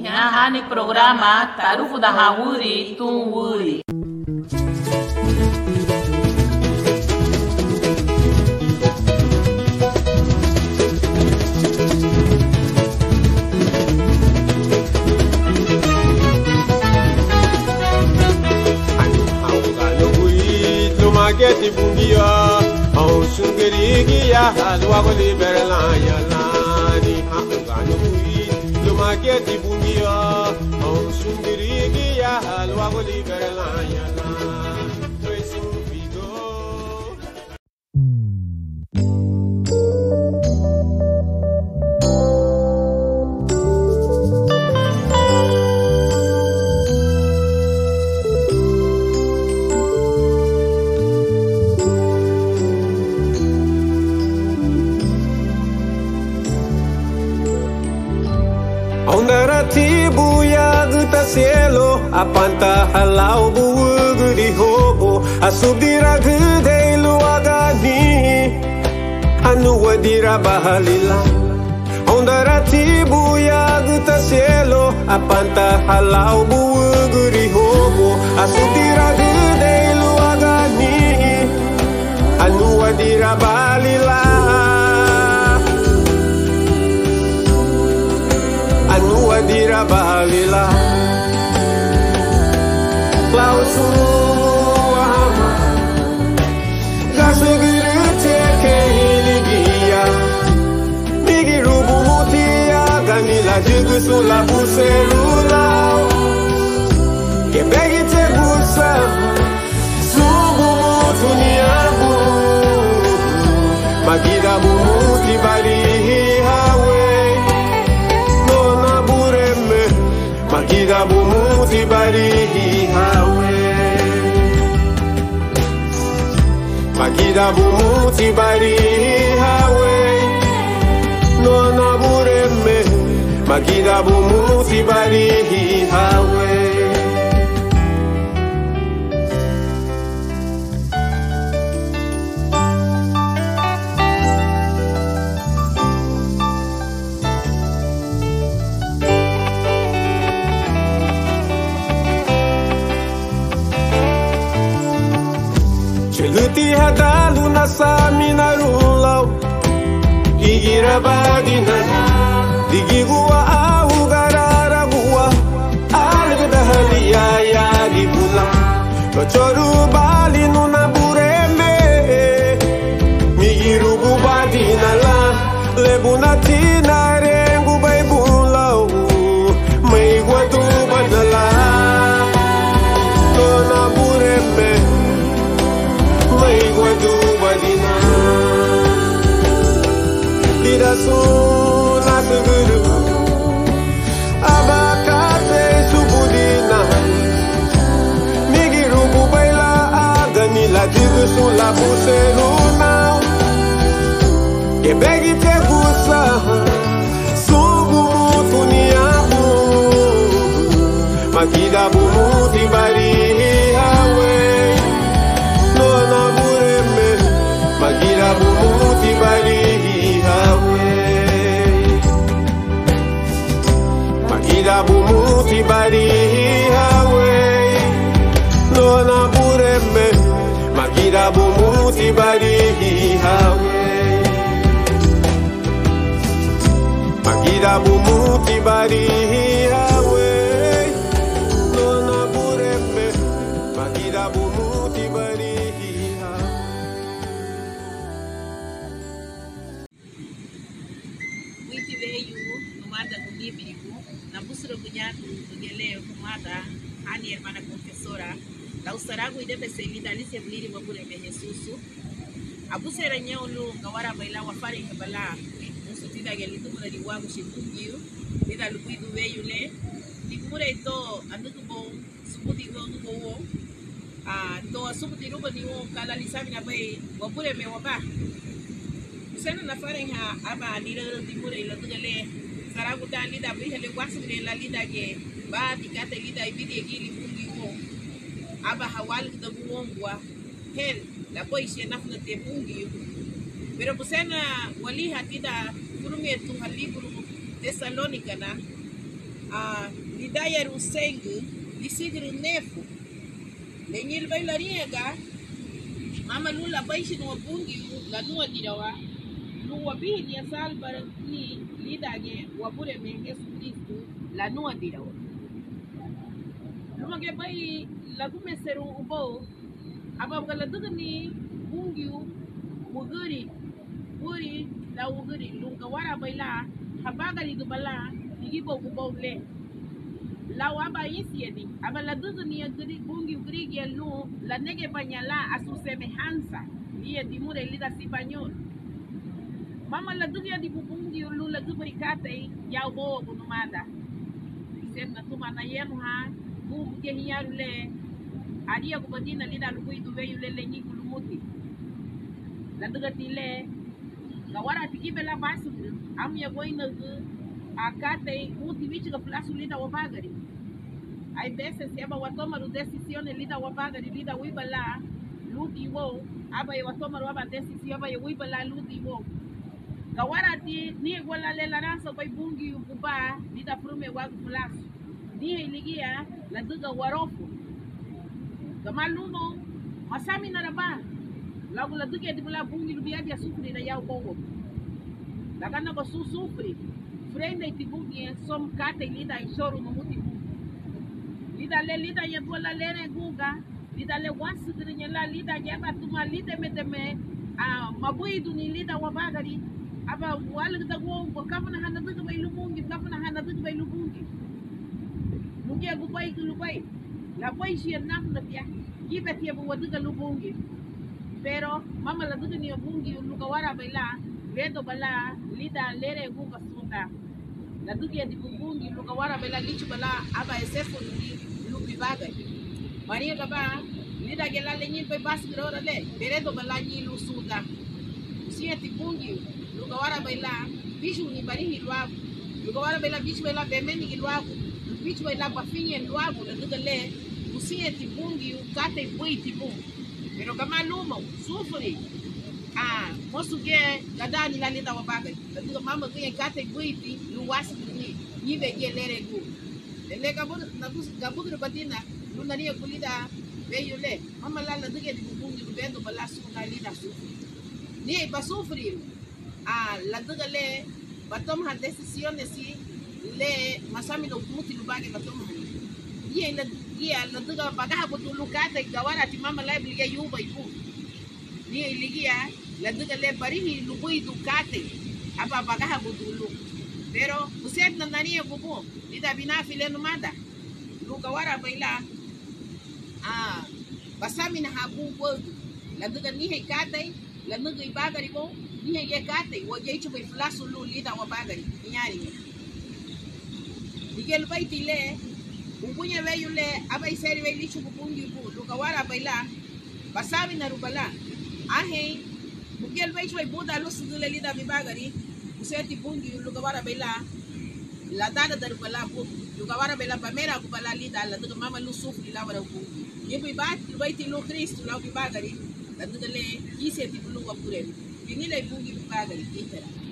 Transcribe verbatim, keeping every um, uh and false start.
Ngahani programa Tarufu da Hawuri Tunwuri. Mageti bungia, au sungeri ya halwa goli berlanya lani. Angano kui, lo mageti bungia, au sungeri ya halwa goli berlanya lani. Tracy Figo. Naratibu ya guta cielo apanta halau buuguri hobo asubira gude luagani anu wadira bahalila naratibu ya guta cielo apanta halau buuguri hobo asubira gude luagani anu wadira bahalila anu adira balila klausuama gasugiri teke iligia migirubu mutia ganila jigusula buselula kebegi tegusa subu mutuniabu magida bumuti barihi hawe Magida bumuti barihi hawe Magida bumuti barihi hawe Nona bureme Magida bumuti barihi hawe Luti hadalu nasa minarulau Igira bagina Digigua ahu garara gua Algada halia ya digula Kochoru bali nuna bureme Migirugu badina la Lebunatina rengu baibulau Maigwa tu badala Nona bureme Lida suna seguru abakate subudina migirubu baila agani la digu sula buseluna kebegi tegusa subu mutuniabu makida bumuti barihi hawe nona bureme makida bumuti barihi hawe Magida bumuti barihi hawe Nona bureme Magida bumuti barihi hawe Magida bumuti barihi hawe Nona bureme Magida bumuti barihi hawe na busura kunyaku tugeleo kumada ani hermana confesora la usaragu idebe selida lise bliri wabure me Jesusu abusera nyolu ngawara baila wafari ngabala musutida gelitu mura diwangu shitungiu ida lupidu weyule dikure to andutu bo subuti go go ah to subuti rubo niwo kala lisami na bai wabure me waba usena nafari ha aba lira dikure ila tugale Saragu ta lida bihele wasire la lida ge ba dikate lida ibidi gili fungi wo aba hawal da buongwa hel la boishe nafna te fungi pero busena wali hatida kurumi tu halibru Thessalonica na a lidaya rusengu lisigru nefu lenyil bay lariega mama lula baishi no bungi la nuwa dirawa nuwa bihi ya salbar ni lidage wabure me Yesu Kristu la nuwa dirawa lumage bay la kumeseru ubo abab gala dugni bungi wuguri wuri la wuguri lunga wara bayla habagari dubala igibo kubole la waba yisieni aba la dugni ya guri bungi guri gelu la nege banyala asu semejanza liye dimure lida sibanyol mama la dugya di bungi lu la gubri kate ya bo bunumada sen na tuma na yemu ha bu ke hiyarule adia kubadina lida lu kuidu be yule le nyi kulumuti la dugati le gawara tikibe la basu am ya boina akate uti bichi ka plasu lida wabagari ai bese seba watoma ru decisione lida wabagari lida wibala ludi wo aba ya watoma ru aba decisione aba ya wibala ludi wo gawara ti ni wala le la ranso bay bungi kuba lida prume wa plasu ni iligia la duga warofu kama lumo masami na raba lagu la duga di bula bungi lubia dia sufri na yao bongo la kana ko su sufri frente ti bungi som kate lida isoro no muti lida le lida ya bola lere guga lida le wansu drinya la lida ya batuma lida meteme a mabuidu ni lida wabagari aba wala da go kafana hana duga bay lumungi kafana hana duga bay lumungi mungi agu bay lubai la bay shi na na pia gibe ti abu waduga lumungi pero mama la duga ni bungi luga wara bayla vedo bala lida lere guga sunda la duga di bungi luga wara bayla lichu bala aba esefu ni lubi baga maria gaba lida gela le nyi bay bas grora le vedo bala nyi lu sunda sieti bungi luga wara baila bishu ni barihi lwagu luga wara baila bishu baila bemeni lwagu bishu baila bafinye lwagu la duga le usiye tibungi ukate bui tibungi pero kama lumo sufuri ah mosu ge gadani la lida wabaga la duga mama ge kate bui ti luwasi ni yibe ge lere gu le gabu na bus gabu batina lunani kulida beyule mama la la duga tibungi bendo bala suna lida sufuri ni basufuri ah la duga le batom ha decisiones si le masami no muti lubage batom ha ye la ye la duga bagaha butulu kata gawara ti mama la biga yuba ibu ni iligia la duga le barihi lubui dukate aba bagaha butulu pero uset na nani bubu ida binafi le numada luga wara baila ah basami na habu bodu la duga ni he kate la nuga ibagari bo ni ye kate wo ye chuba flasu lu lida wa bagari nyari digel baitile ubunya weyule abai seri we lichu bungi bu luga wara baila basabi na rubala ahe bugel baichu we buda lu sudule lida bibagari useti bungi luga wara baila la dada da rubala bu luga wara baila pamera kubala lida la duga mama lu sufri la wara bu yebi bat baiti lu kristo la bibagari la duga le kiseti bulu wa pure Ini lagi bungi bagari kita.